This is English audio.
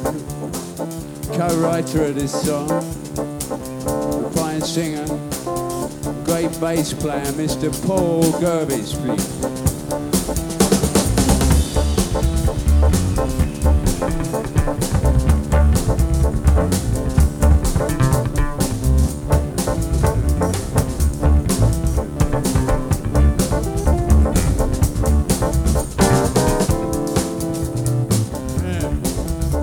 co-writer of this song, fine singer, great bass player, Mr. Paul Gerbis, please.